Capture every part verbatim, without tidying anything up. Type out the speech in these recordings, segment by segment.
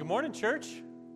Good morning, church.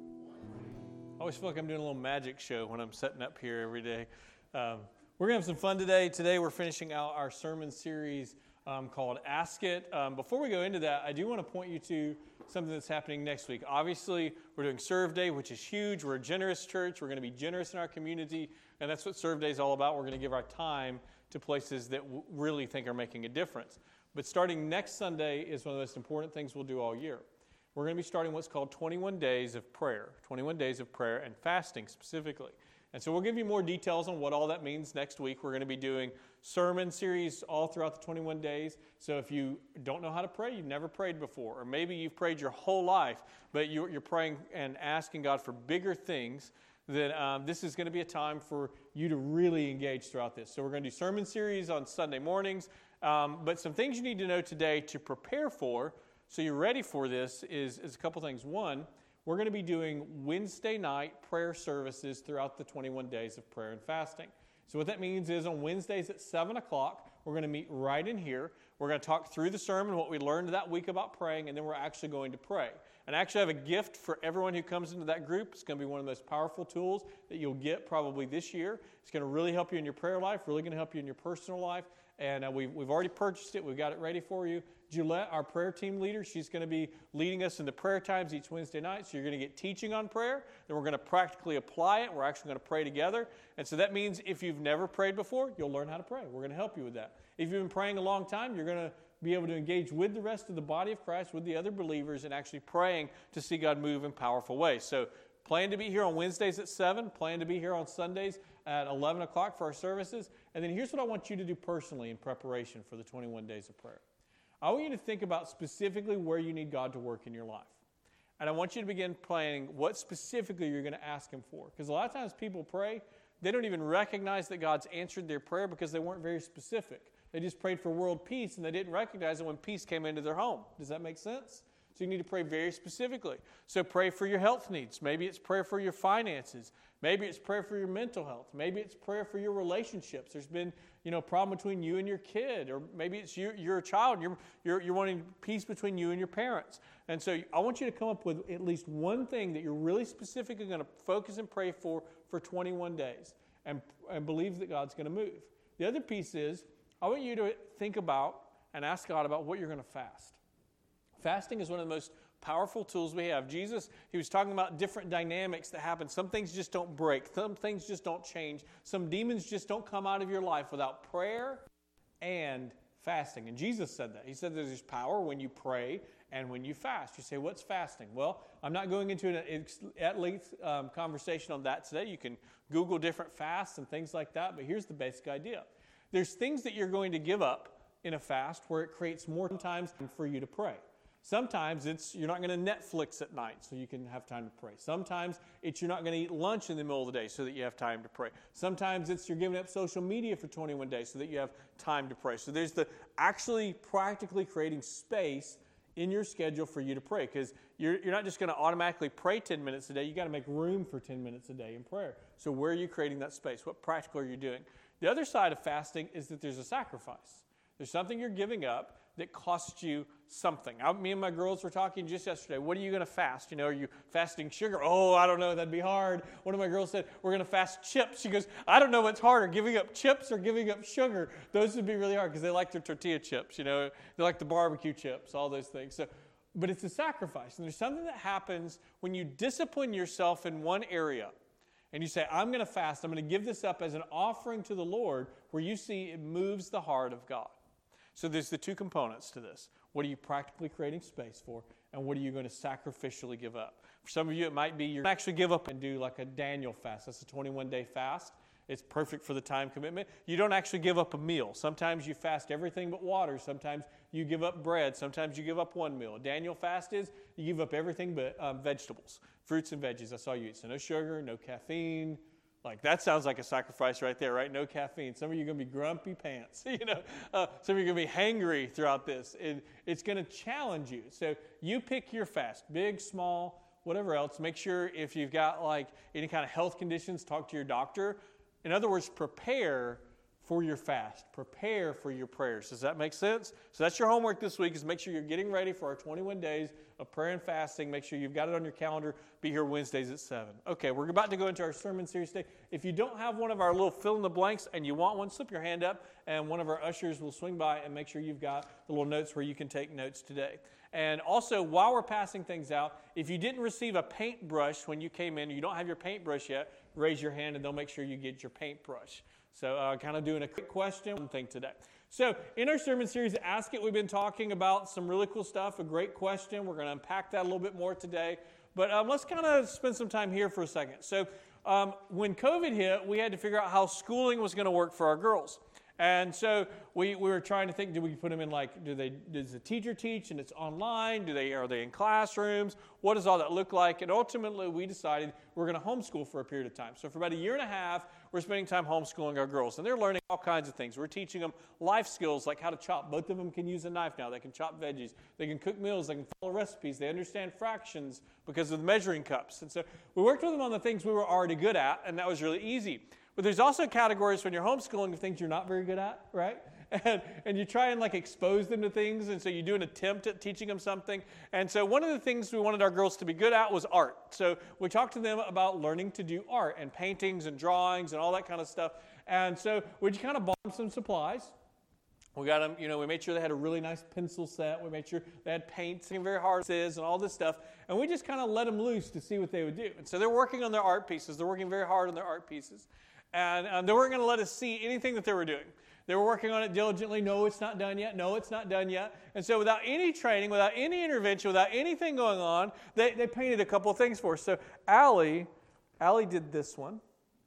I always feel like I'm doing a little magic show when I'm setting up here every day. Um, we're going to have some fun today. Today we're finishing out our sermon series um, called Ask It. Um, before we go into that, I do want to point you to something that's happening next week. Obviously, we're doing Serve Day, which is huge. We're a generous church. We're going to be generous in our community, and that's what Serve Day is all about. We're going to give our time to places that w- really think are making a difference. But starting next Sunday is one of the most important things we'll do all year. We're going to be starting what's called twenty-one days of prayer, twenty-one days of prayer and fasting specifically. And so we'll give you more details on what all that means next week. We're going to be doing sermon series all throughout the twenty-one days. So if you don't know how to pray, you've never prayed before, or maybe you've prayed your whole life, but you're, you're praying and asking God for bigger things, then um, this is going to be a time for you to really engage throughout this. So we're going to do sermon series on Sunday mornings, um, but some things you need to know today to prepare for, so you're ready for this, is, is a couple things. One, we're going to be doing Wednesday night prayer services throughout the twenty-one days of prayer and fasting. So what that means is on Wednesdays at seven o'clock, we're going to meet right in here. We're going to talk through the sermon, what we learned that week about praying, and then we're actually going to pray. And I actually have a gift for everyone who comes into that group. It's going to be one of the most powerful tools that you'll get probably this year. It's going to really help you in your prayer life, really going to help you in your personal life. And uh, we've, we've already purchased it. We've got it ready for you. Gillette, our prayer team leader, she's going to be leading us into prayer times each Wednesday night. So you're going to get teaching on prayer. Then we're going to practically apply it. We're actually going to pray together. And so that means if you've never prayed before, you'll learn how to pray. We're going to help you with that. If you've been praying a long time, you're going to be able to engage with the rest of the body of Christ, with the other believers, and actually praying to see God move in powerful ways. So plan to be here on Wednesdays at seven. Plan to be here on Sundays at eleven o'clock for our services. And then here's what I want you to do personally in preparation for the twenty-one days of prayer. I want you to think about specifically where you need God to work in your life. And I want you to begin planning what specifically you're going to ask Him for. Because a lot of times people pray, they don't even recognize that God's answered their prayer because they weren't very specific. They just prayed for world peace, and they didn't recognize it when peace came into their home. Does that make sense? So you need to pray very specifically. So pray for your health needs. Maybe it's prayer for your finances. Maybe it's prayer for your mental health. Maybe it's prayer for your relationships. There's been, you know, a problem between you and your kid. Or maybe it's you, you're a child. You're, you're, you're wanting peace between you and your parents. And so I want you to come up with at least one thing that you're really specifically going to focus and pray for for twenty-one days. And, and believe that God's going to move. The other piece is, I want you to think about and ask God about what you're going to fast. Fasting is one of the most powerful tools we have. Jesus, he was talking about different dynamics that happen. Some things just don't break. Some things just don't change. Some demons just don't come out of your life without prayer and fasting. And Jesus said that. He said there's power when you pray and when you fast. You say, what's fasting? Well, I'm not going into an at-length um, conversation on that today. You can Google different fasts and things like that, but here's the basic idea. There's things that you're going to give up in a fast where it creates more time for you to pray. Sometimes it's you're not going to Netflix at night so you can have time to pray. Sometimes it's you're not going to eat lunch in the middle of the day so that you have time to pray. Sometimes it's you're giving up social media for twenty-one days so that you have time to pray. So there's the actually practically creating space in your schedule for you to pray, because you're, you're not just going to automatically pray ten minutes a day. You've got to make room for ten minutes a day in prayer. So where are you creating that space? What practical are you doing? The other side of fasting is that there's a sacrifice. There's something you're giving up that costs you something. I, me and my girls were talking just yesterday. What are you going to fast? You know, are you fasting sugar? Oh, I don't know. That'd be hard. One of my girls said, we're going to fast chips. She goes, I don't know what's harder, giving up chips or giving up sugar. Those would be really hard because they like their tortilla chips. You know, they like the barbecue chips, all those things. So, but it's a sacrifice. And there's something that happens when you discipline yourself in one area. And you say, I'm going to fast. I'm going to give this up as an offering to the Lord, where you see it moves the heart of God. So there's the two components to this. What are you practically creating space for? And what are you going to sacrificially give up? For some of you, it might be you actually give up and do like a Daniel fast. That's a twenty-one day fast. It's perfect for the time commitment. You don't actually give up a meal. Sometimes you fast everything but water. Sometimes you give up bread. Sometimes you give up one meal. A Daniel fast is you give up everything but um, vegetables, fruits and veggies. That's all you eat. So no sugar, no caffeine. Like, that sounds like a sacrifice right there, right? No caffeine. Some of you are going to be grumpy pants. you know, uh, Some of you are going to be hangry throughout this. It, it's going to challenge you. So you pick your fast, big, small, whatever else. Make sure if you've got, like, any kind of health conditions, talk to your doctor. In other words, prepare for your fast. Prepare for your prayers. Does that make sense? So that's your homework this week, is make sure you're getting ready for our twenty-one days of prayer and fasting. Make sure you've got it on your calendar. Be here Wednesdays at seven. Okay, we're about to go into our sermon series today. If you don't have one of our little fill-in-the-blanks and you want one, slip your hand up, and one of our ushers will swing by and make sure you've got the little notes where you can take notes today. And also, while we're passing things out, if you didn't receive a paintbrush when you came in, you don't have your paintbrush yet, raise your hand and they'll make sure you get your paintbrush. So uh, kind of doing a quick question thing today. So in our sermon series, Ask It, we've been talking about some really cool stuff, a great question. We're going to unpack that a little bit more today. But um, let's kind of spend some time here for a second. So um, when COVID hit, we had to figure out how schooling was going to work for our girls. And so we, we were trying to think, do we put them in like, do they, does the teacher teach and it's online? Do they, are they in classrooms? What does all that look like? And ultimately we decided we're going to homeschool for a period of time. So for about a year and a half, we're spending time homeschooling our girls. And they're learning all kinds of things. We're teaching them life skills like how to chop. Both of them can use a knife now. They can chop veggies. They can cook meals. They can follow recipes. They understand fractions because of the measuring cups. And so we worked with them on the things we were already good at, and that was really easy. But there's also categories when you're homeschooling of things you're not very good at, right? And, and you try and like expose them to things, and so you do an attempt at teaching them something. And so one of the things we wanted our girls to be good at was art. So we talked to them about learning to do art and paintings and drawings and all that kind of stuff. And so we just kind of bought them some supplies. We got them, you know, we made sure they had a really nice pencil set. We made sure they had paints and very hard and all this stuff. And we just kind of let them loose to see what they would do. And so they're working on their art pieces. They're working very hard on their art pieces. And um, they weren't going to let us see anything that they were doing. They were working on it diligently. No, it's not done yet. No, it's not done yet. And so without any training, without any intervention, without anything going on, they, they painted a couple of things for us. So Allie, Allie did this one.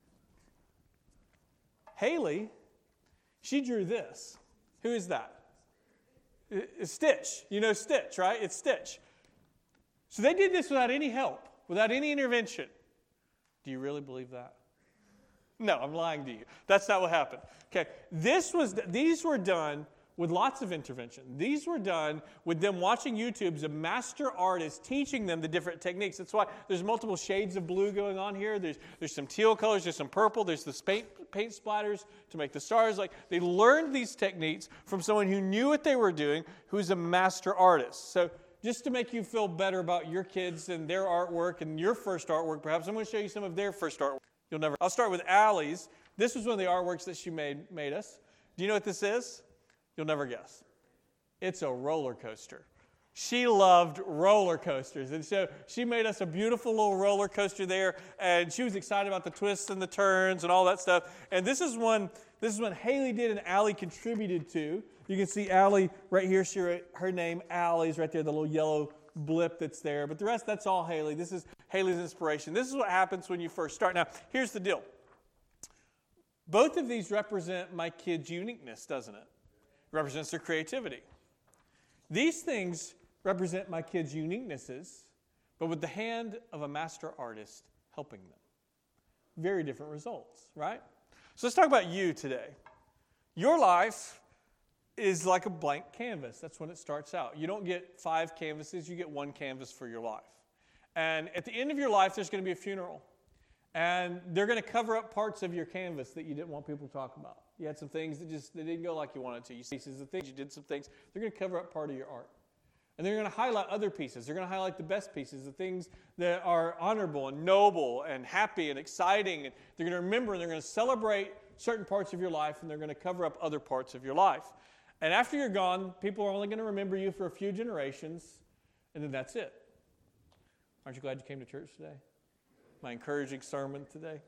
Haley, she drew this. Who is that? It's Stitch. You know Stitch, right? It's Stitch. So they did this without any help, without any intervention. Do you really believe that? No, I'm lying to you. That's not what happened. Okay, this was these were done with lots of intervention. These were done with them watching YouTube's a master artist teaching them the different techniques. That's why there's multiple shades of blue going on here. There's there's some teal colors, there's some purple, there's the paint, paint splatters to make the stars. Like they learned these techniques from someone who knew what they were doing, who's a master artist. So just to make you feel better about your kids and their artwork and your first artwork, perhaps I'm going to show you some of their first artwork. You'll never. I'll start with Allie's. This was one of the artworks that she made made us. Do you know what this is? You'll never guess. It's a roller coaster. She loved roller coasters, and so she made us a beautiful little roller coaster there, and she was excited about the twists and the turns and all that stuff. And this is one. This is one Haley did and Allie contributed to. You can see Allie right here. She wrote her name. Allie's right there. The little yellow blip that's there. But the rest, that's all Haley. This is Haley's inspiration. This is what happens when you first start. Now, here's the deal. Both of these represent my kids' uniqueness, doesn't it? It represents their creativity. These things represent my kids' uniquenesses, but with the hand of a master artist helping them. Very different results, right? So let's talk about you today. Your life is like a blank canvas. That's when it starts out. You don't get five canvases, you get one canvas for your life. And at the end of your life, there's going to be a funeral. And they're going to cover up parts of your canvas that you didn't want people to talk about. You had some things that just they didn't go like you wanted to. You see pieces of things, you did some things. They're going to cover up part of your art. And they're going to highlight other pieces. They're going to highlight the best pieces, the things that are honorable and noble and happy and exciting. And they're going to remember and they're going to celebrate certain parts of your life, and they're going to cover up other parts of your life. And after you're gone, people are only going to remember you for a few generations, and then that's it. Aren't you glad you came to church today? My encouraging sermon today.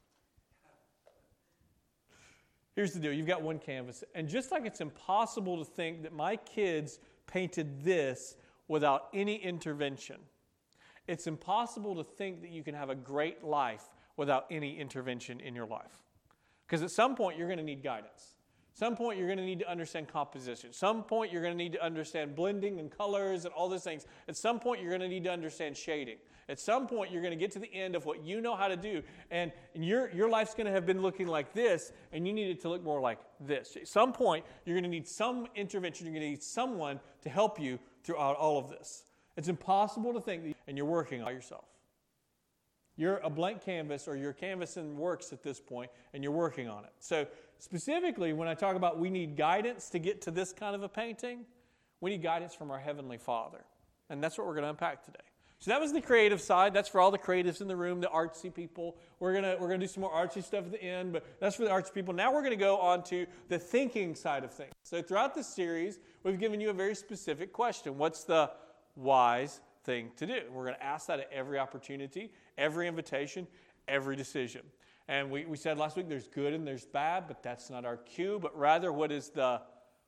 Here's the deal. You've got one canvas. And just like it's impossible to think that my kids painted this without any intervention, it's impossible to think that you can have a great life without any intervention in your life. Because at some point, you're going to need guidance. At some point, you're going to need to understand composition. At some point, you're going to need to understand blending and colors and all those things. At some point, you're going to need to understand shading. At some point, you're going to get to the end of what you know how to do, and, and your, your life's going to have been looking like this, and you need it to look more like this. At some point, you're going to need some intervention. You're going to need someone to help you throughout all of this. It's impossible to think that, and you're working on yourself. You're a blank canvas, or your canvas in works at this point, and you're working on it. So specifically, when I talk about we need guidance to get to this kind of a painting, we need guidance from our Heavenly Father. And that's what we're going to unpack today. So that was the creative side. That's for all the creatives in the room, the artsy people. We're going to we're going to do some more artsy stuff at the end, but that's for the artsy people. Now we're going to go on to the thinking side of things. So throughout this series, we've given you a very specific question. What's the wise thing to do? We're going to ask that at every opportunity, every invitation, every decision. And we, we said last week there's good and there's bad, but that's not our cue, but rather what is the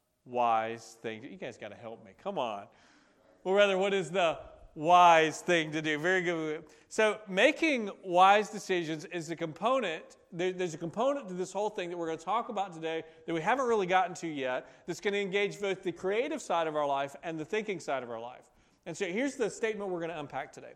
wise thing? You guys got to help me. Come on. Well, rather, what is the wise thing to do? Very good. So making wise decisions is a component. There, there's a component to this whole thing that we're going to talk about today that we haven't really gotten to yet that's going to engage both the creative side of our life and the thinking side of our life. And so here's the statement we're going to unpack today.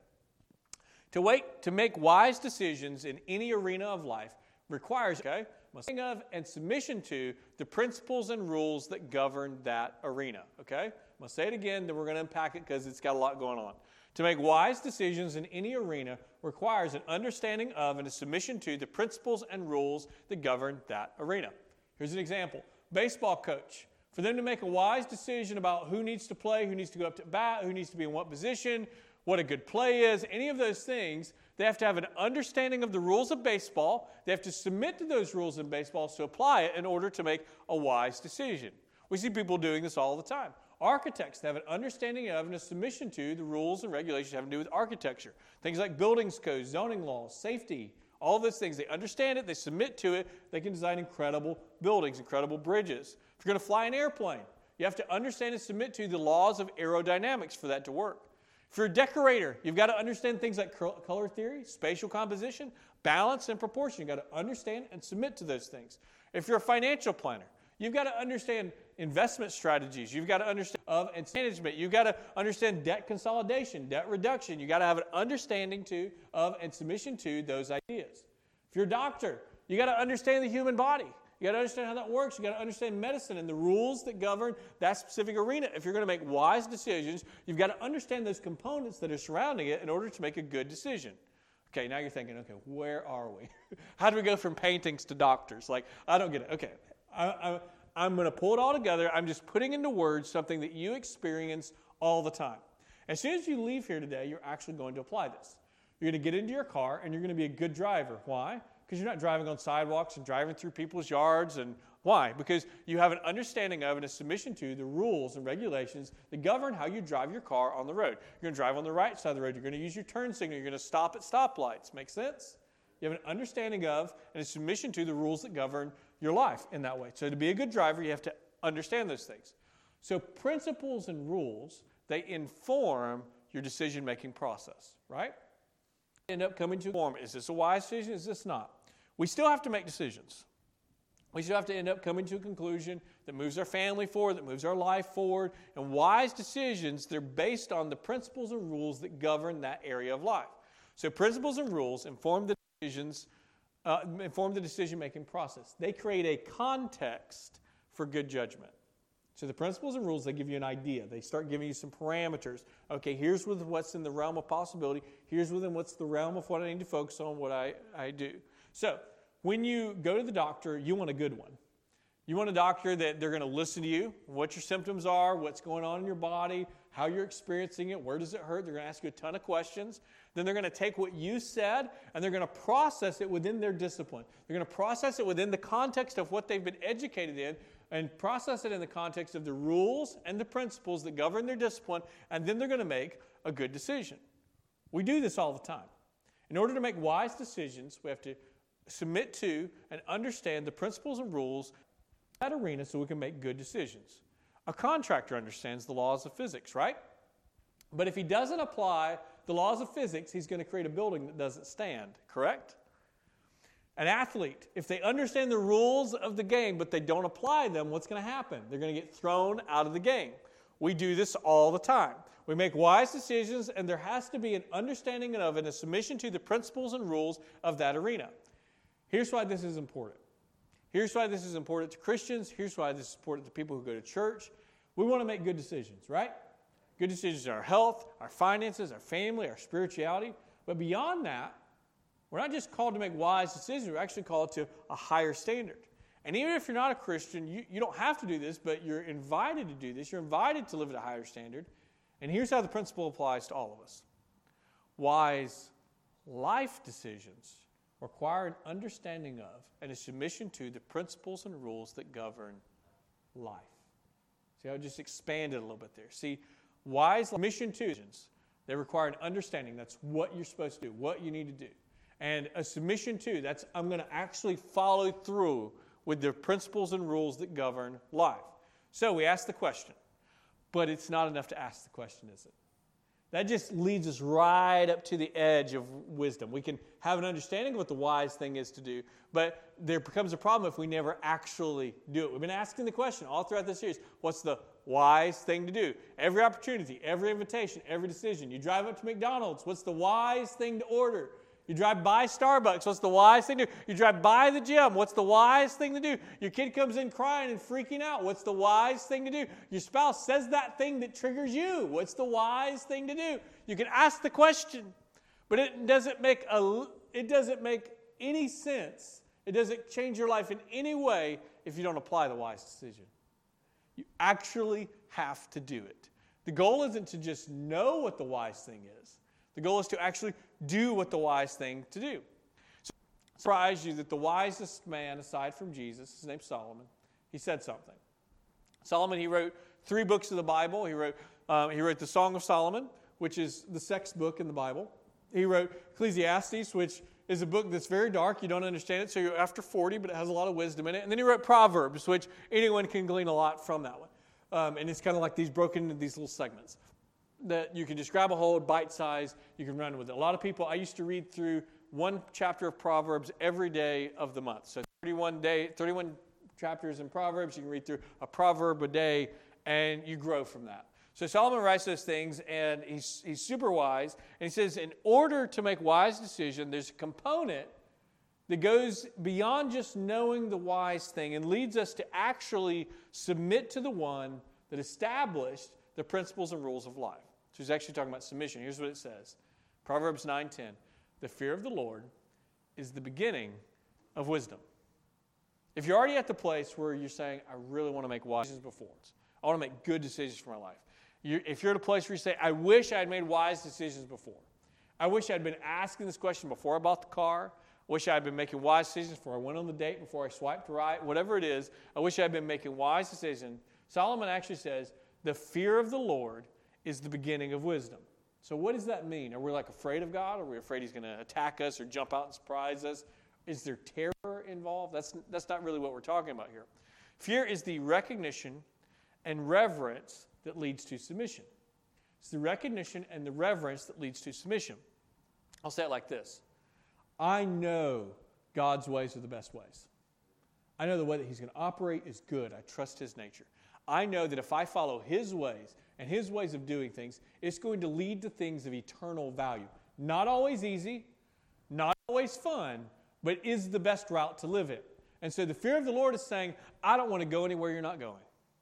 To wait, to make wise decisions in any arena of life requires, okay, think of and submission to the principles and rules that govern that arena, okay? I'm going to say it again, then we're going to unpack it because it's got a lot going on. To make wise decisions in any arena requires an understanding of and a submission to the principles and rules that govern that arena. Here's an example. Baseball coach. For them to make a wise decision about who needs to play, who needs to go up to bat, who needs to be in what position, what a good play is, any of those things, they have to have an understanding of the rules of baseball. They have to submit to those rules in baseball to apply it in order to make a wise decision. We see people doing this all the time. Architects have an understanding of and a submission to the rules and regulations having to do with architecture. Things like buildings codes, zoning laws, safety, all those things. They understand it, they submit to it, they can design incredible buildings, incredible bridges. If you're going to fly an airplane, you have to understand and submit to the laws of aerodynamics for that to work. If you're a decorator, you've got to understand things like color theory, spatial composition, balance, and proportion. You've got to understand and submit to those things. If you're a financial planner, you've got to understand investment strategies. You've got to understand of and management. You've got to understand debt consolidation, debt reduction. You've got to have an understanding to, of, and submission to those ideas. If you're a doctor, you've got to understand the human body. You got to understand how that works. You got to understand medicine and the rules that govern that specific arena. If you're going to make wise decisions, you've got to understand those components that are surrounding it in order to make a good decision. Okay, now you're thinking, okay, where are we? How do we go from paintings to doctors? Like, I don't get it. Okay, I, I, I'm going to pull it all together. I'm just putting into words something that you experience all the time. As soon as you leave here today, you're actually going to apply this. You're going to get into your car, and you're going to be a good driver. Why? Because you're not driving on sidewalks and driving through people's yards. And why? Because you have an understanding of and a submission to the rules and regulations that govern how you drive your car on the road. You're going to drive on the right side of the road. You're going to use your turn signal. You're going to stop at stoplights. Make sense? You have an understanding of and a submission to the rules that govern your life in that way. So to be a good driver, you have to understand those things. So principles and rules, they inform your decision-making process, right? End up coming to a form. Is this a wise decision? Is this not? We still have to make decisions. We still have to end up coming to a conclusion that moves our family forward, that moves our life forward. And wise decisions, they're based on the principles and rules that govern that area of life. So principles and rules inform the decisions, uh, inform the decision-making process. They create a context for good judgment. So the principles and rules, they give you an idea. They start giving you some parameters. Okay, here's what's in the realm of possibility. Here's within what's the realm of what I need to focus on, what I, I do. So when you go to the doctor, you want a good one. You want a doctor that they're going to listen to you, what your symptoms are, what's going on in your body, how you're experiencing it, where does it hurt. They're going to ask you a ton of questions. Then they're going to take what you said and they're going to process it within their discipline. They're going to process it within the context of what they've been educated in and process it in the context of the rules and the principles that govern their discipline, and then they're going to make a good decision. We do this all the time. In order to make wise decisions, we have to submit to and understand the principles and rules of that arena so we can make good decisions. A contractor understands the laws of physics, right? But if he doesn't apply the laws of physics, he's going to create a building that doesn't stand, correct? An athlete, if they understand the rules of the game but they don't apply them, what's going to happen? They're going to get thrown out of the game. We do this all the time. We make wise decisions, and there has to be an understanding of and a submission to the principles and rules of that arena. Here's why this is important. Here's why this is important to Christians. Here's why this is important to people who go to church. We want to make good decisions, right? Good decisions in our health, our finances, our family, our spirituality. But beyond that, we're not just called to make wise decisions. We're actually called to a higher standard. And even if you're not a Christian, you, you don't have to do this, but you're invited to do this. You're invited to live at a higher standard. And here's how the principle applies to all of us. Wise life decisions require an understanding of and a submission to the principles and rules that govern life. See, I just expanded a little bit there. See, wise submission to decisions, they require an understanding. That's what you're supposed to do, what you need to do. And a submission to, that's I'm going to actually follow through with the principles and rules that govern life. So we ask the question, but it's not enough to ask the question, is it? That just leads us right up to the edge of wisdom. We can have an understanding of what the wise thing is to do, but there becomes a problem if we never actually do it. We've been asking the question all throughout this series, what's the wise thing to do? Every opportunity, every invitation, every decision. You drive up to McDonald's, what's the wise thing to order? You drive by Starbucks, what's the wise thing to do? You drive by the gym, what's the wise thing to do? Your kid comes in crying and freaking out, what's the wise thing to do? Your spouse says that thing that triggers you, what's the wise thing to do? You can ask the question, but it doesn't make a, it doesn't make any sense. It doesn't change your life in any way if you don't apply the wise decision. You actually have to do it. The goal isn't to just know what the wise thing is. The goal is to actually do what the wise thing to do. So I surprise you that the wisest man aside from Jesus, his name's Solomon, he said something. Solomon, he wrote three books of the Bible. He wrote, um, he wrote the Song of Solomon, which is the sex book in the Bible. He wrote Ecclesiastes, which is a book that's very dark. You don't understand it, so you're after forty, but it has a lot of wisdom in it. And then he wrote Proverbs, which anyone can glean a lot from that one. Um, and it's kind of like these broken into these little segments that you can just grab a hold, bite-sized, you can run with it. A lot of people, I used to read through one chapter of Proverbs every day of the month. So thirty-one, day, thirty-one chapters in Proverbs, you can read through a proverb a day, and you grow from that. So Solomon writes those things, and he's, he's super wise, and he says, in order to make wise decisions, there's a component that goes beyond just knowing the wise thing and leads us to actually submit to the one that established the principles and rules of life. So he's actually talking about submission. Here's what it says. Proverbs nine ten. The fear of the Lord is the beginning of wisdom. If you're already at the place where you're saying, I really want to make wise decisions before, I want to make good decisions for my life. You, if you're at a place where you say, I wish I had made wise decisions before. I wish I had been asking this question before I bought the car. I wish I had been making wise decisions before I went on the date, before I swiped right, whatever it is. I wish I had been making wise decisions. Solomon actually says, the fear of the Lord is the beginning of wisdom. So what does that mean? Are we like afraid of God? Are we afraid he's going to attack us or jump out and surprise us? Is there terror involved? That's, that's not really what we're talking about here. Fear is the recognition and reverence that leads to submission. It's the recognition and the reverence that leads to submission. I'll say it like this. I know God's ways are the best ways. I know the way that he's going to operate is good. I trust his nature. I know that if I follow his ways and his ways of doing things, it's going to lead to things of eternal value. Not always easy, not always fun, but is the best route to live it. And so the fear of the Lord is saying, I don't want to go anywhere you're not going.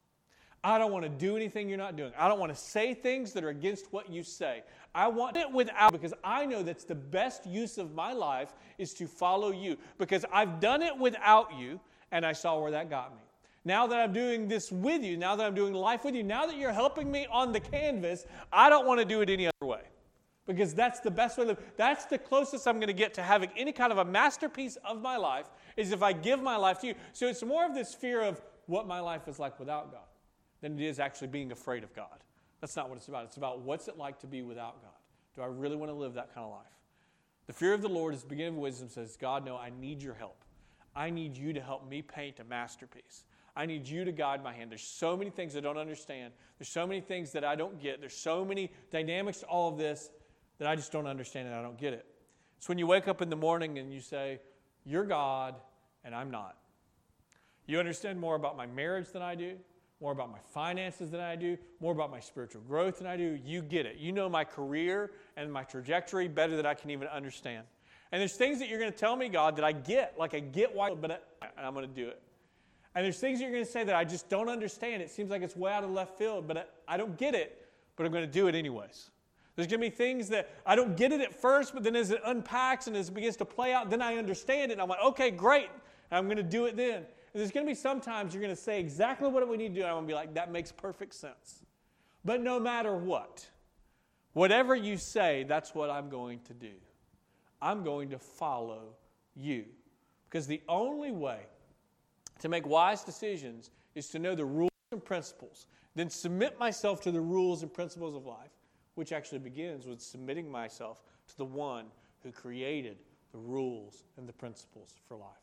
I don't want to do anything you're not doing. I don't want to say things that are against what you say. I want it without, because I know that's the best use of my life is to follow you. Because I've done it without you, and I saw where that got me. Now that I'm doing this with you, now that I'm doing life with you, now that you're helping me on the canvas, I don't want to do it any other way. Because that's the best way to live. That's the closest I'm going to get to having any kind of a masterpiece of my life is if I give my life to you. So it's more of this fear of what my life is like without God than it is actually being afraid of God. That's not what it's about. It's about what's it like to be without God. Do I really want to live that kind of life? The fear of the Lord is the beginning of wisdom. Says, God, no, I need your help. I need you to help me paint a masterpiece. I need you to guide my hand. There's so many things I don't understand. There's so many things that I don't get. There's so many dynamics to all of this that I just don't understand and I don't get it. It's when you wake up in the morning and you say, you're God and I'm not. You understand more about my marriage than I do, more about my finances than I do, more about my spiritual growth than I do. You get it. You know my career and my trajectory better than I can even understand. And there's things that you're going to tell me, God, that I get, like I get why, but I, I'm going to do it. And there's things you're going to say that I just don't understand. It seems like it's way out of left field, but I, I don't get it, but I'm going to do it anyways. There's going to be things that I don't get it at first, but then as it unpacks and as it begins to play out, then I understand it. And I'm like, okay, great. And I'm going to do it then. And there's going to be some times you're going to say exactly what we need to do, and I'm going to be like, that makes perfect sense. But no matter what, whatever you say, that's what I'm going to do. I'm going to follow you. Because the only way to make wise decisions is to know the rules and principles, then submit myself to the rules and principles of life, which actually begins with submitting myself to the one who created the rules and the principles for life.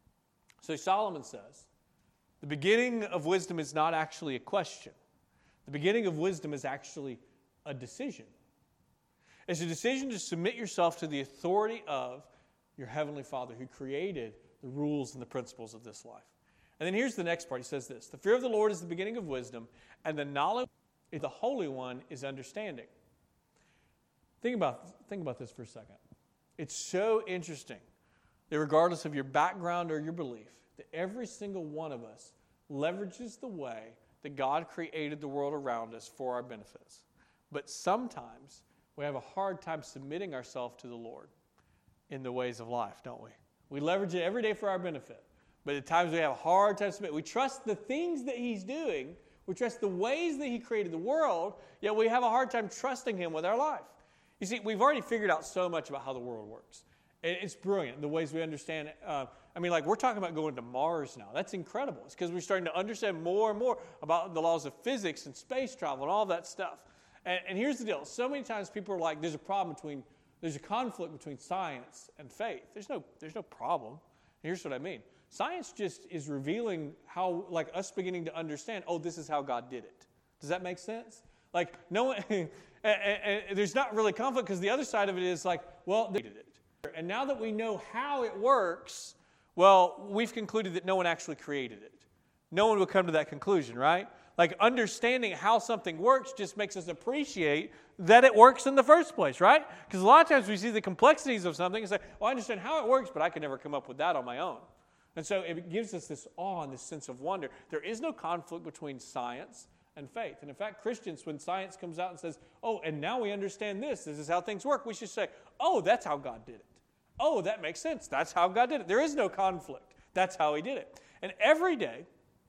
So Solomon says, the beginning of wisdom is not actually a question. The beginning of wisdom is actually a decision. It's a decision to submit yourself to the authority of your Heavenly Father who created the rules and the principles of this life. And then here's the next part. He says this, the fear of the Lord is the beginning of wisdom, and the knowledge of the Holy One is understanding. Think about, think about this for a second. It's so interesting that regardless of your background or your belief, that every single one of us leverages the way that God created the world around us for our benefits. But sometimes we have a hard time submitting ourselves to the Lord in the ways of life, don't we? We leverage it every day for our benefit. But at times we have a hard time submitting. We trust the things that He's doing. We trust the ways that He created the world, yet we have a hard time trusting Him with our life. You see, we've already figured out so much about how the world works. It's brilliant, the ways we understand it. Uh, I mean, like, we're talking about going to Mars now. That's incredible. It's because we're starting to understand more and more about the laws of physics and space travel and all that stuff. And, and here's the deal. So many times people are like, there's a problem between, there's a conflict between science and faith. There's no, there's no problem. Here's what I mean. Science just is revealing how, like, us beginning to understand, oh, this is how God did it. Does that make sense? Like, no one, and, and, and there's not really conflict because the other side of it is like, well, they did it. And now that we know how it works, well, we've concluded that no one actually created it. No one will come to that conclusion, right? Like, understanding how something works just makes us appreciate that it works in the first place, right? Because a lot of times we see the complexities of something and say, well, I understand how it works, but I could never come up with that on my own. And so it gives us this awe and this sense of wonder. There is no conflict between science and faith. And in fact, Christians, when science comes out and says, oh, and now we understand this, this is how things work, we should say, oh, that's how God did it. Oh, that makes sense. That's how God did it. There is no conflict. That's how He did it. And every day,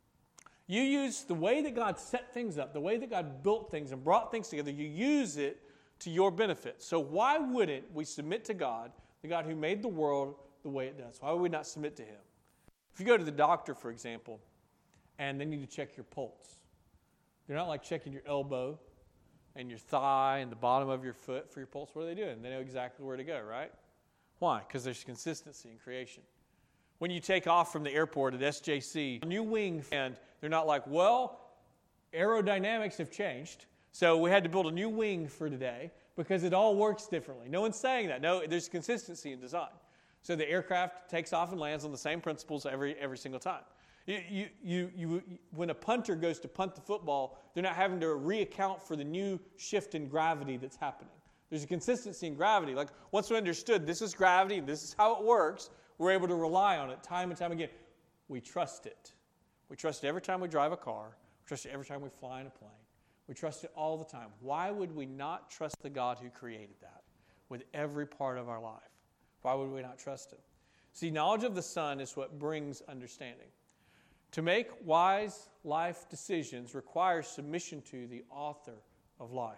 you use the way that God set things up, the way that God built things and brought things together, you use it to your benefit. So why wouldn't we submit to God, the God who made the world the way it does? Why would we not submit to Him? If you go to the doctor, for example, and they need to check your pulse, they're not like checking your elbow and your thigh and the bottom of your foot for your pulse. What are they doing? They know exactly where to go, right? Why? Because there's consistency in creation. When you take off from the airport at S J C, a new wing, and they're not like, well, aerodynamics have changed, so we had to build a new wing for today because it all works differently. No one's saying that. No, there's consistency in design. So the aircraft takes off and lands on the same principles every every single time. You, you, you, you, when a punter goes to punt the football, they're not having to reaccount for the new shift in gravity that's happening. There's a consistency in gravity. Like, once we understood this is gravity, this is how it works, we're able to rely on it time and time again. We trust it. We trust it every time we drive a car. We trust it every time we fly in a plane. We trust it all the time. Why would we not trust the God who created that with every part of our life? Why would we not trust Him? See, knowledge of the Son is what brings understanding. To make wise life decisions requires submission to the author of life.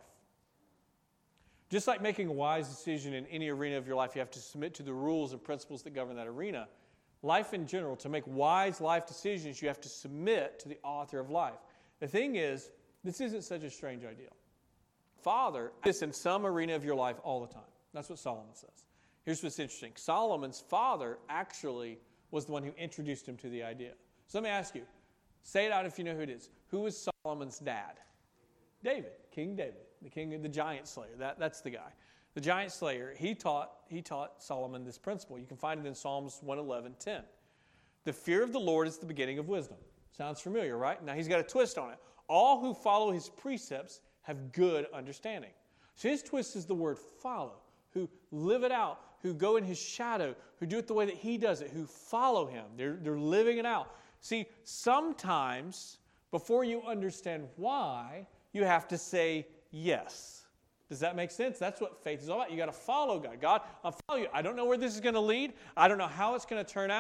Just like making a wise decision in any arena of your life, you have to submit to the rules and principles that govern that arena. Life in general, to make wise life decisions, you have to submit to the author of life. The thing is, this isn't such a strange idea. Father, this in some arena of your life all the time. That's what Solomon says. Here's what's interesting. Solomon's father actually was the one who introduced him to the idea. So let me ask you, say it out if you know who it is. Who was Solomon's dad? David, King David. The king of the giant slayer. That, that's the guy. The giant slayer, he taught, he taught Solomon this principle. You can find it in Psalms one eleven ten. The fear of the Lord is the beginning of wisdom. Sounds familiar, right? Now he's got a twist on it. All who follow His precepts have good understanding. So his twist is the word follow. Who live it out, who go in His shadow, who do it the way that He does it, who follow Him. They're, they're living it out. See, sometimes before you understand why, you have to say yes. Does that make sense? That's what faith is all about. You got to follow God. God, I'll follow you. I don't know where this is going to lead. I don't know how it's going to turn out.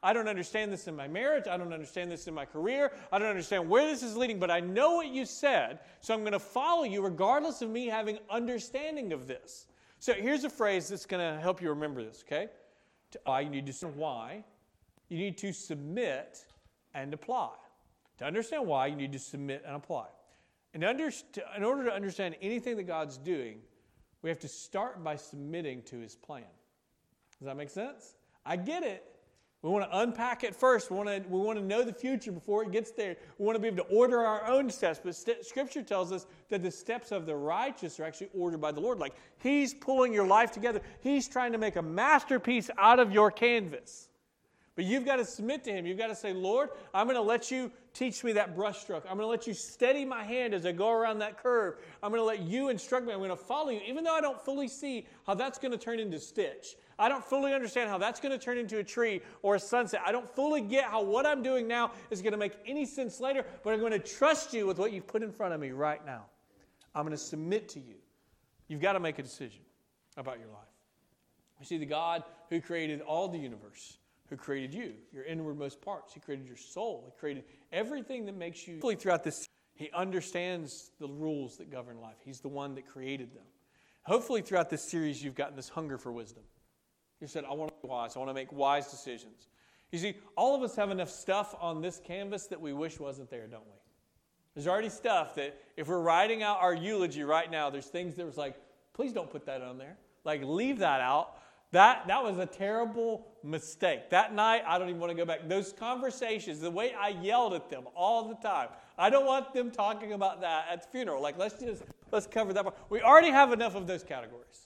I don't understand this in my marriage. I don't understand this in my career. I don't understand where this is leading, but I know what you said, so I'm going to follow you regardless of me having understanding of this. So here's a phrase that's going to help you remember this, okay? To why, you need to why. You need to submit and apply. To understand why, you need to submit and apply. And under, in order to understand anything that God's doing, we have to start by submitting to His plan. Does that make sense? I get it. We want to unpack it first. We want to, we want to know the future before it gets there. We want to be able to order our own steps. But st- Scripture tells us that the steps of the righteous are actually ordered by the Lord. Like He's pulling your life together. He's trying to make a masterpiece out of your canvas. But you've got to submit to Him. You've got to say, Lord, I'm going to let you teach me that brushstroke. I'm going to let you steady my hand as I go around that curve. I'm going to let you instruct me. I'm going to follow you, even though I don't fully see how that's going to turn into Stitch. I don't fully understand how that's going to turn into a tree or a sunset. I don't fully get how what I'm doing now is going to make any sense later, but I'm going to trust you with what you've put in front of me right now. I'm going to submit to you. You've got to make a decision about your life. You see, the God who created all the universe, who created you, your inwardmost parts. He created your soul. He created everything that makes you. Throughout this, He understands the rules that govern life. He's the one that created them. Hopefully throughout this series, you've gotten this hunger for wisdom. You said, I want to be wise. I want to make wise decisions. You see, all of us have enough stuff on this canvas that we wish wasn't there, don't we? There's already stuff that if we're writing out our eulogy right now, there's things that was like, please don't put that on there. Like, leave that out. That that was a terrible mistake. That night, I don't even want to go back. Those conversations, the way I yelled at them all the time, I don't want them talking about that at the funeral. Like, let's just, let's cover that part. We already have enough of those categories.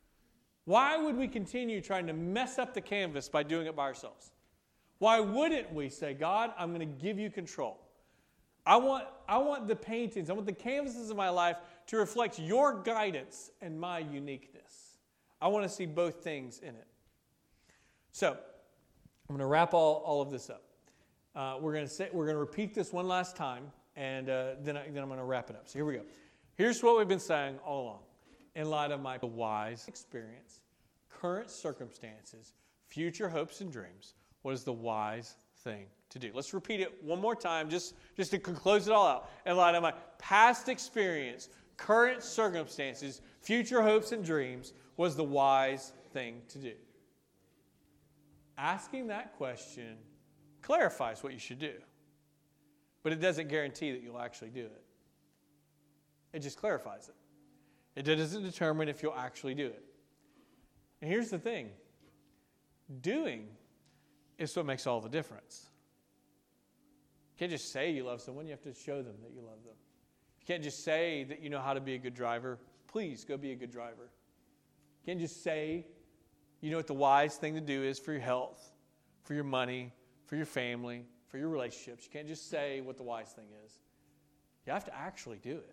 Why would we continue trying to mess up the canvas by doing it by ourselves? Why wouldn't we say, God, I'm going to give you control. I want, I want the paintings, I want the canvases of my life to reflect your guidance and my uniqueness. I want to see both things in it. So, I'm going to wrap all, all of this up. Uh, we're going to say we're going to repeat this one last time, and uh, then, I, then I'm going to wrap it up. So here we go. Here's what we've been saying all along. In light of my wise experience, current circumstances, future hopes and dreams, what is the wise thing to do? Let's repeat it one more time, just, just to close it all out. In light of my past experience, current circumstances, future hopes and dreams, was the wise thing to do? Asking that question clarifies what you should do, but it doesn't guarantee that you'll actually do it. It just clarifies it. It doesn't determine if you'll actually do it. And here's the thing. Doing is what makes all the difference. You can't just say you love someone. You have to show them that you love them. You can't just say that you know how to be a good driver. Please go be a good driver. You can't just say you know what the wise thing to do is for your health, for your money, for your family, for your relationships. You can't just say what the wise thing is. You have to actually do it.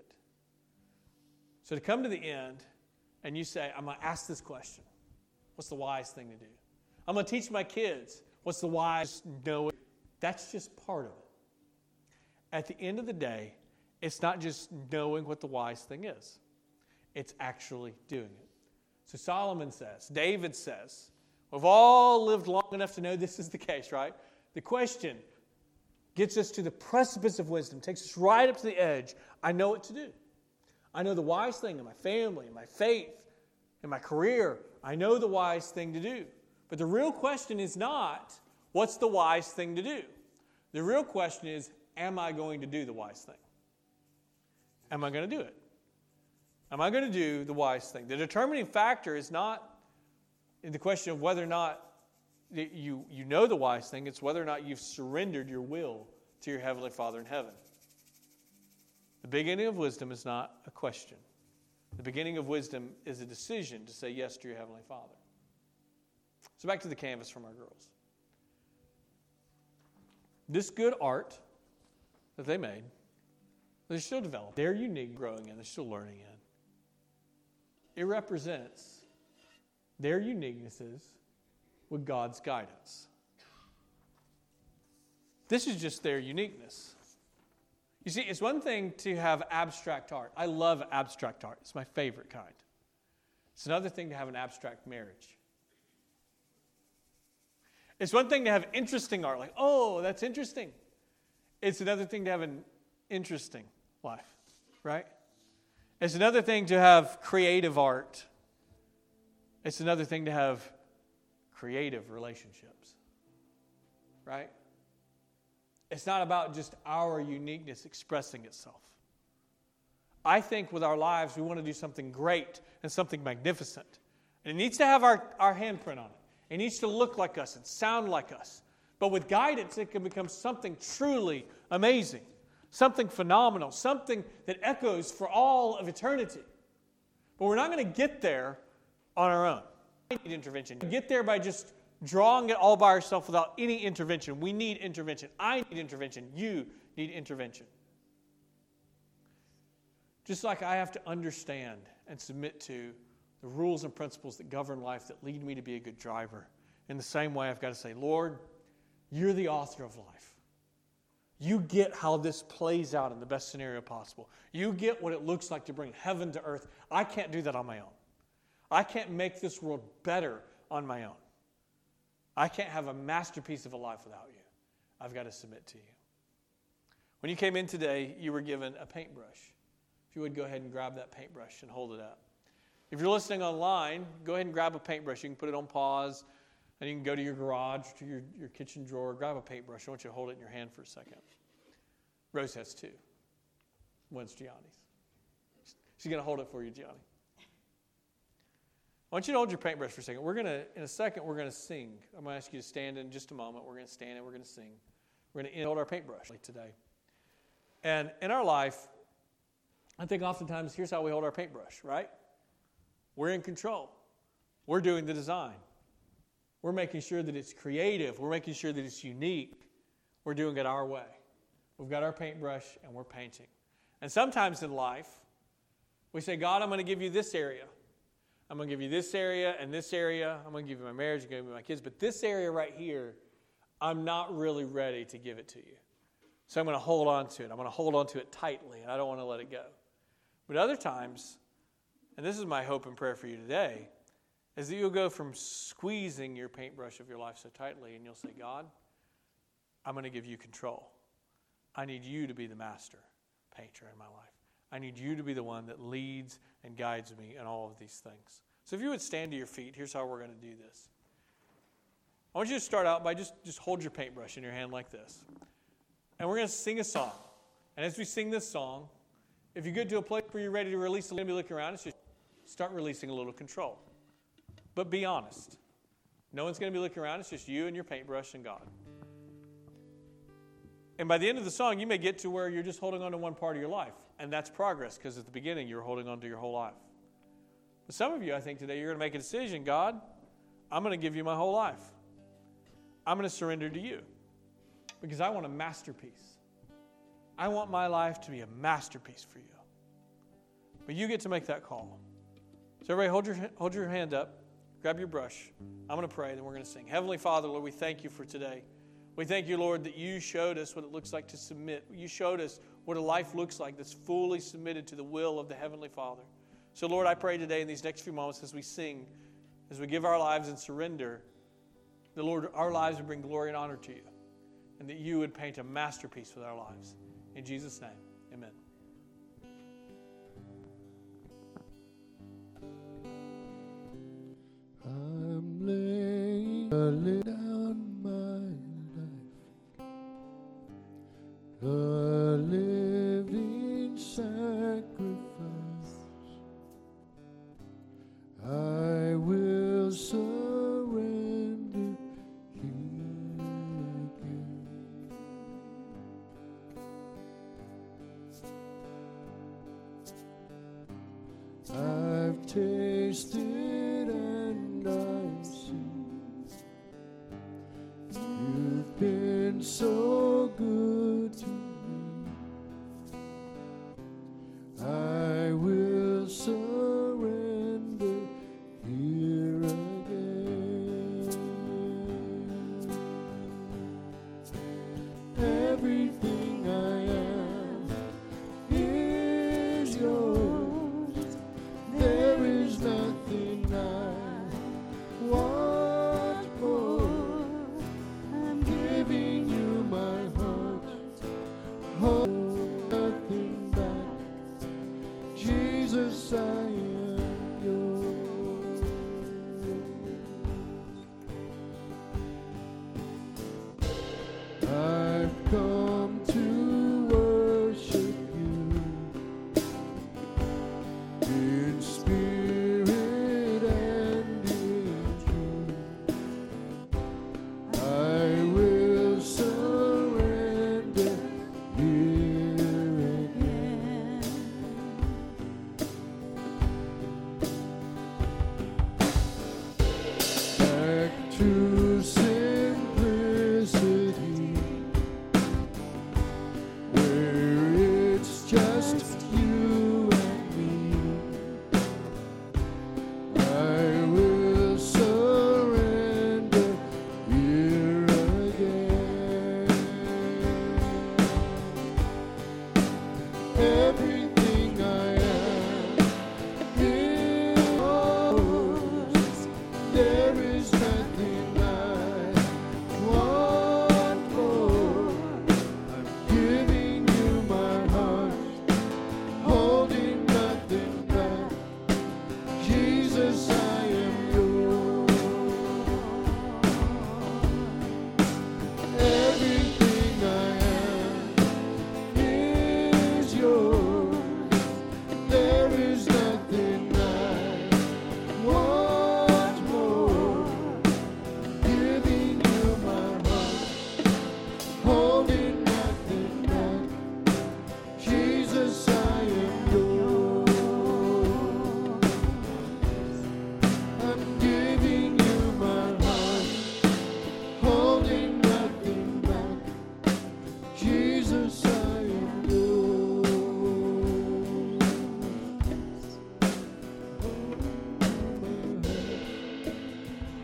So to come to the end and you say, I'm going to ask this question. What's the wise thing to do? I'm going to teach my kids. What's the wise know? That's just part of it. At the end of the day, it's not just knowing what the wise thing is. It's actually doing it. So Solomon says, David says, we've all lived long enough to know this is the case, right? The question gets us to the precipice of wisdom, takes us right up to the edge. I know what to do. I know the wise thing in my family, in my faith, in my career. I know the wise thing to do. But the real question is not, what's the wise thing to do? The real question is, am I going to do the wise thing? Am I going to do it? Am I going to do the wise thing? The determining factor is not in the question of whether or not you, you know the wise thing. It's whether or not you've surrendered your will to your Heavenly Father in heaven. The beginning of wisdom is not a question. The beginning of wisdom is a decision to say yes to your Heavenly Father. So back to the canvas from our girls. This good art that they made, they're still developing. They're unique, growing in, they're still learning in. It represents their uniquenesses with God's guidance. This is just their uniqueness. You see, it's one thing to have abstract art. I love abstract art. It's my favorite kind. It's another thing to have an abstract marriage. It's one thing to have interesting art, like, oh, that's interesting. It's another thing to have an interesting life, right? It's another thing to have creative art. It's another thing to have creative relationships, right? It's not about just our uniqueness expressing itself. I think with our lives, we want to do something great and something magnificent. And it needs to have our, our handprint on it. It needs to look like us and sound like us. But with guidance, it can become something truly amazing, something phenomenal, something that echoes for all of eternity. But we're not going to get there on our own. We need intervention. You get there by just drawing it all by ourselves without any intervention. We need intervention. I need intervention. You need intervention. Just like I have to understand and submit to the rules and principles that govern life that lead me to be a good driver. In the same way, I've got to say, Lord, you're the author of life. You get how this plays out in the best scenario possible. You get what it looks like to bring heaven to earth. I can't do that on my own. I can't make this world better on my own. I can't have a masterpiece of a life without you. I've got to submit to you. When you came in today, you were given a paintbrush. If you would go ahead and grab that paintbrush and hold it up. If you're listening online, go ahead and grab a paintbrush. You can put it on pause, and you can go to your garage, to your, your kitchen drawer, grab a paintbrush. I want you to hold it in your hand for a second. Rose has two. One's Gianni's. She's going to hold it for you, Gianni. I want you to hold your paintbrush for a second. We're going to, in a second, we're going to sing. I'm going to ask you to stand in just a moment. We're going to stand and we're going to sing. We're going to hold our paintbrush today. And in our life, I think oftentimes here's how we hold our paintbrush, right? We're in control. We're doing the design. We're making sure that it's creative. We're making sure that it's unique. We're doing it our way. We've got our paintbrush and we're painting. And sometimes in life, we say, God, I'm going to give you this area. I'm going to give you this area and this area. I'm going to give you my marriage. I'm going to give you my kids. But this area right here, I'm not really ready to give it to you. So I'm going to hold on to it. I'm going to hold on to it tightly, and I don't want to let it go. But other times, and this is my hope and prayer for you today, is that you'll go from squeezing your paintbrush of your life so tightly, and you'll say, God, I'm going to give you control. I need you to be the master painter in my life. I need you to be the one that leads and guides me in all of these things. So if you would stand to your feet, here's how we're going to do this. I want you to start out by just, just hold your paintbrush in your hand like this. And we're going to sing a song. And as we sing this song, if you get to a place where you're ready to release a little, be looking around, it's just start releasing a little control. But be honest. No one's going to be looking around. It's just you and your paintbrush and God. And by the end of the song, you may get to where you're just holding on to one part of your life. And that's progress, because at the beginning, you were holding on to your whole life. But some of you, I think today, you're going to make a decision. God, I'm going to give you my whole life. I'm going to surrender to you because I want a masterpiece. I want my life to be a masterpiece for you. But you get to make that call. So everybody, hold your, hold your hand up. Grab your brush. I'm going to pray, then we're going to sing. Heavenly Father, Lord, we thank you for today. We thank you, Lord, that you showed us what it looks like to submit. You showed us what a life looks like that's fully submitted to the will of the Heavenly Father. So, Lord, I pray today in these next few moments as we sing, as we give our lives and surrender, that, Lord, our lives would bring glory and honor to you, and that you would paint a masterpiece with our lives. In Jesus' name, amen. I'm laying, I lay down my life, a living sacrifice. I will surrender here again. I've tasted and I've seen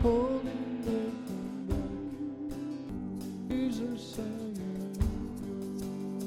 holding nothing back. Jesus, I am yours.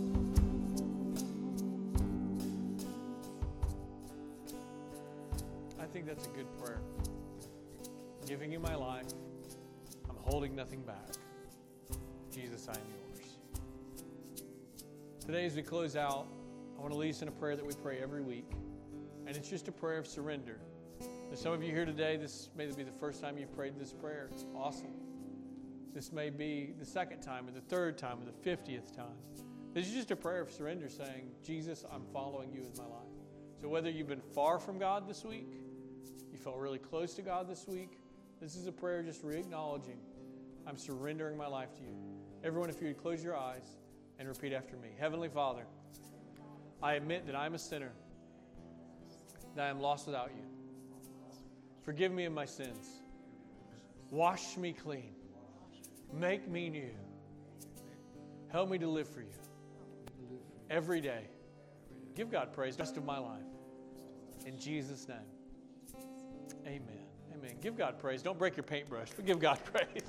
I think that's a good prayer. Giving you my life. I'm holding nothing back. Jesus, I am yours. Today, as we close out, I want to lead us in a prayer that we pray every week. And it's just a prayer of surrender. There's some of you here today, this may be the first time you've prayed this prayer. It's awesome. This may be the second time or the third time or the fiftieth time. This is just a prayer of surrender saying, Jesus, I'm following you with my life. So whether you've been far from God this week, you felt really close to God this week, this is a prayer just re-acknowledging, I'm surrendering my life to you. Everyone, if you would close your eyes and repeat after me. Heavenly Father, I admit that I'm a sinner, that I am lost without you. Forgive me of my sins. Wash me clean. Make me new. Help me to live for you every day. Give God praise the rest of my life. In Jesus' name. Amen. Amen. Give God praise. Don't break your paintbrush, but give God praise.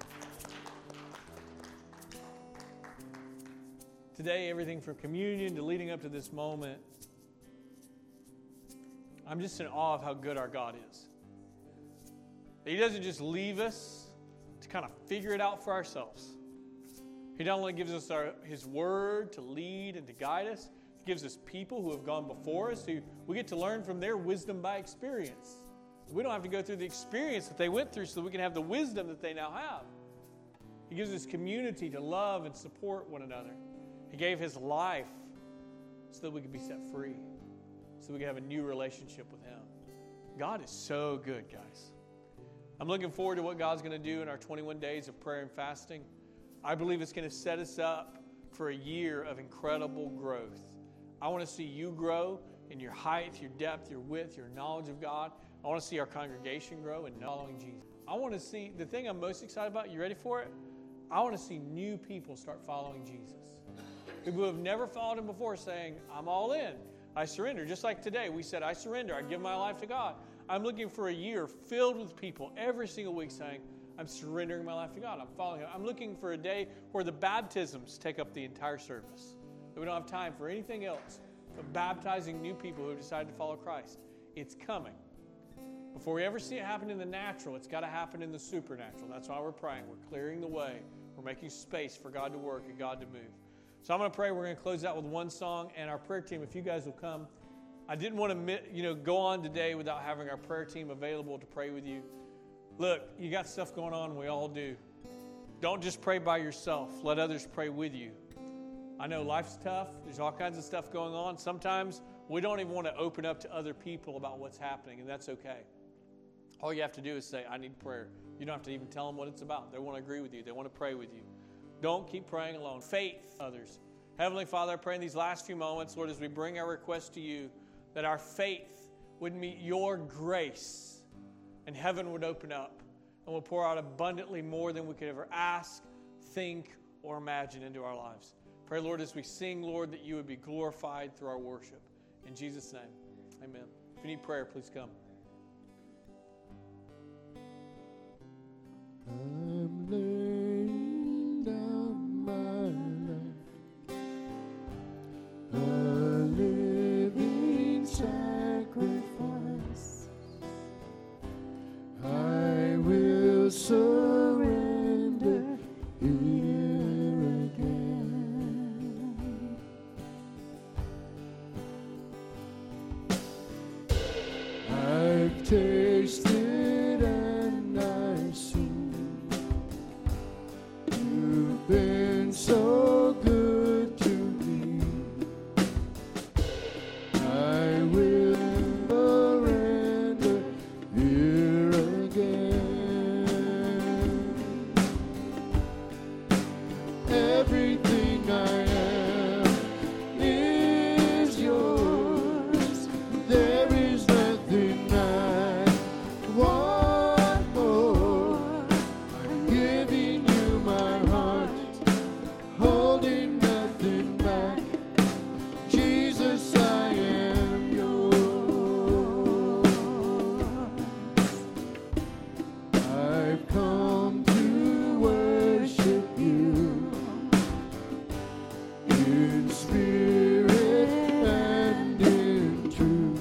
Today, everything from communion to leading up to this moment, I'm just in awe of how good our God is. He doesn't just leave us to kind of figure it out for ourselves. He not only gives us our, His Word to lead and to guide us, He gives us people who have gone before us, who we get to learn from their wisdom by experience. We don't have to go through the experience that they went through so that we can have the wisdom that they now have. He gives us community to love and support one another. He gave His life so that we could be set free, so we could have a new relationship with Him. God is so good, guys. I'm looking forward to what God's going to do in our twenty-one days of prayer and fasting. I believe it's going to set us up for a year of incredible growth. I want to see you grow in your height, your depth, your width, your knowledge of God. I want to see our congregation grow in following Jesus. I want to see, the thing I'm most excited about, you ready for it? I want to see new people start following Jesus. People who have never followed Him before saying, I'm all in. I surrender. Just like today, we said, I surrender. I give my life to God. I'm looking for a year filled with people every single week saying, I'm surrendering my life to God. I'm following Him. I'm looking for a day where the baptisms take up the entire service. That we don't have time for anything else but baptizing new people who have decided to follow Christ. It's coming. Before we ever see it happen in the natural, it's got to happen in the supernatural. That's why we're praying. We're clearing the way. We're making space for God to work and God to move. So I'm going to pray. We're going to close out with one song. And our prayer team, if you guys will come. I didn't want to you know, go on today without having our prayer team available to pray with you. Look, you got stuff going on. We all do. Don't just pray by yourself. Let others pray with you. I know life's tough. There's all kinds of stuff going on. Sometimes we don't even want to open up to other people about what's happening, and that's okay. All you have to do is say, I need prayer. You don't have to even tell them what it's about. They want to agree with you. They want to pray with you. Don't keep praying alone. Faith, others. Heavenly Father, I pray in these last few moments, Lord, as we bring our request to you, that our faith would meet your grace and heaven would open up and will pour out abundantly more than we could ever ask, think, or imagine into our lives. Pray, Lord, as we sing, Lord, that you would be glorified through our worship. In Jesus' name, amen. If you need prayer, please come. I'm laying down my life, a living sacrifice. I will surrender here again. I've tasted and I've seen you've been so good to me. I will surrender here again. I've come to worship you in spirit and in truth.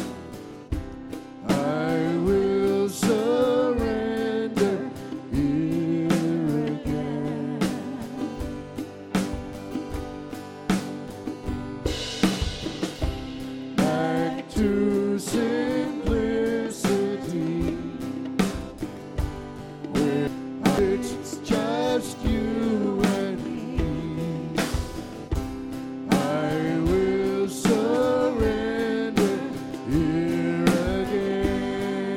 I will surrender here again. Back to simplicity, where it's just you and me. I will surrender here again.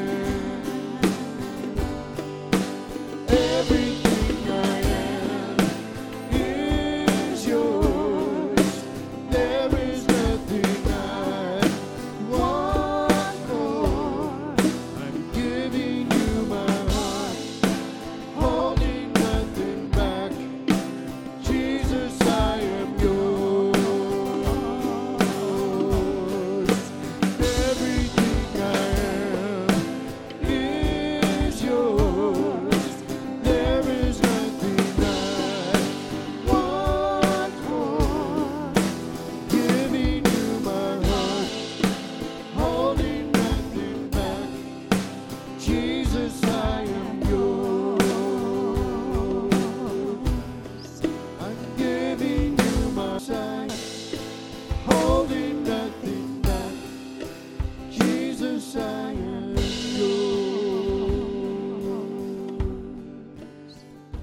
Everything I am is yours. There is nothing I want more. I'm giving you my heart, holding nothing back. Jesus, I am yours. Everything I am is yours. There is nothing I want more. Giving you my heart, holding nothing back. Jesus, I am yours. I'm giving you my side, holding nothing back. Jesus, I am yours.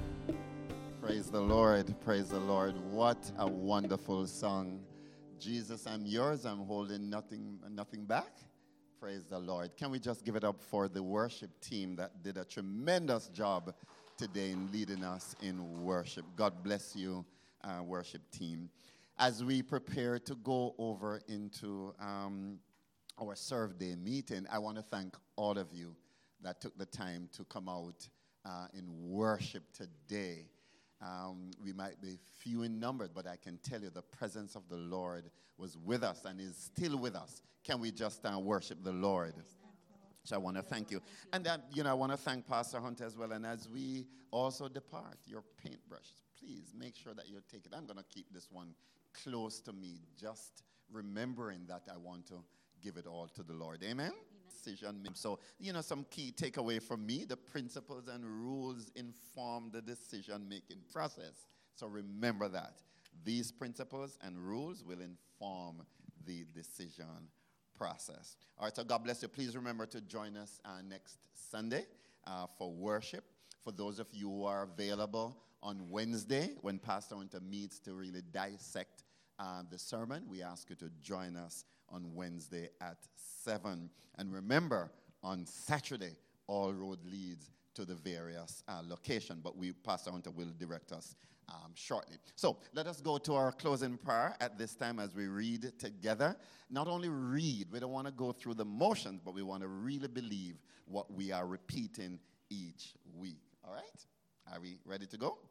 Praise the Lord. Praise the Lord. What a wonderful song. Jesus, I'm yours. I'm holding nothing nothing back. Praise the Lord. Can we just give it up for the worship team that did a tremendous job today in leading us in worship. God bless you, uh, worship team. As we prepare to go over into um, our Serve Day meeting, I want to thank all of you that took the time to come out uh, in worship today. Um, we might be few in number, but I can tell you the presence of the Lord was with us and is still with us. Can we just uh, worship the Lord? So I want to thank you. And, uh, you know, I want to thank Pastor Hunter as well. And as we also depart, your paintbrush, please make sure that you take it. I'm going to keep this one close to me, just remembering that I want to give it all to the Lord. Amen? Decision. So, you know, some key takeaway from me, the principles and rules inform the decision-making process. So remember that. These principles and rules will inform the decision process. All right, so God bless you. Please remember to join us uh, next Sunday uh, for worship. For those of you who are available on Wednesday, when Pastor Hunter meets to really dissect uh, the sermon, we ask you to join us on Wednesday at seven. And remember, on Saturday, all road leads to the various uh, locations, but we, Pastor Hunter will direct us um, shortly. So let us go to our closing prayer at this time as we read together. Not only read, we don't want to go through the motions, but we want to really believe what we are repeating each week. All right? Are we ready to go?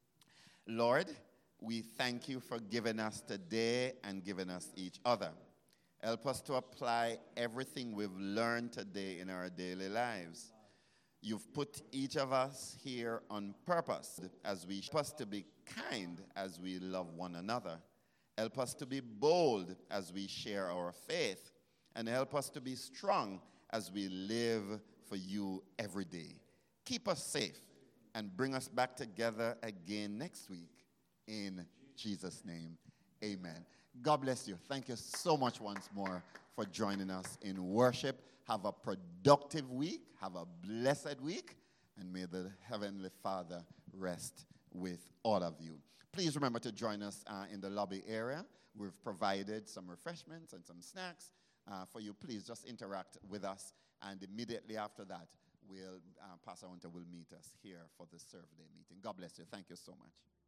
Lord, we thank you for giving us today and giving us each other. Help us to apply everything we've learned today in our daily lives. You've put each of us here on purpose as we help us to be kind as we love one another. Help us to be bold as we share our faith. And help us to be strong as we live for you every day. Keep us safe and bring us back together again next week. In Jesus' name, amen. God bless you. Thank you so much once more for joining us in worship. Have a productive week. Have a blessed week. And may the Heavenly Father rest with all of you. Please remember to join us uh, in the lobby area. We've provided some refreshments and some snacks uh, for you. Please just interact with us. And immediately after that, we'll, uh, Pastor Hunter will meet us here for the Serve Day meeting. God bless you. Thank you so much.